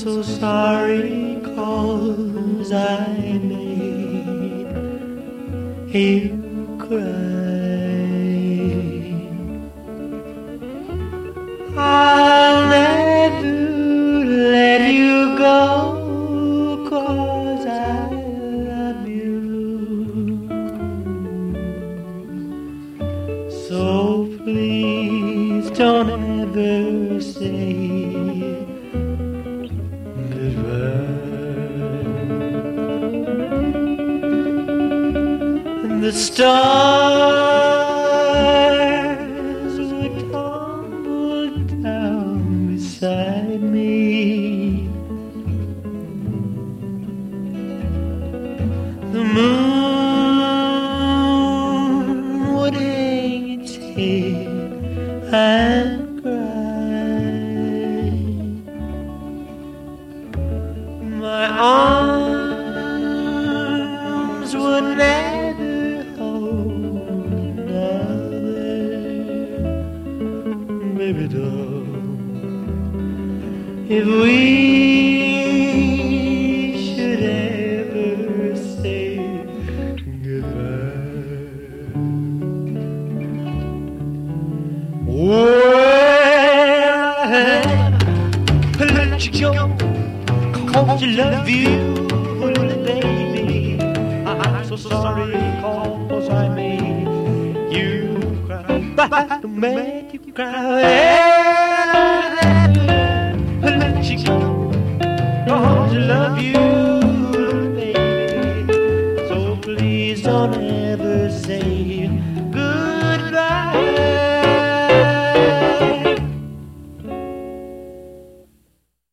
so sorry 'cause I made you cry. I'll never let you go 'cause I love you. So please don't ever say the stars would tumble down beside me. The moon would hang its head and cry. My arms would never baby doll, if we should ever say goodbye. Well, let you go 'cause you love you, baby. I'm so sorry 'cause I made you cry, but to make you cry.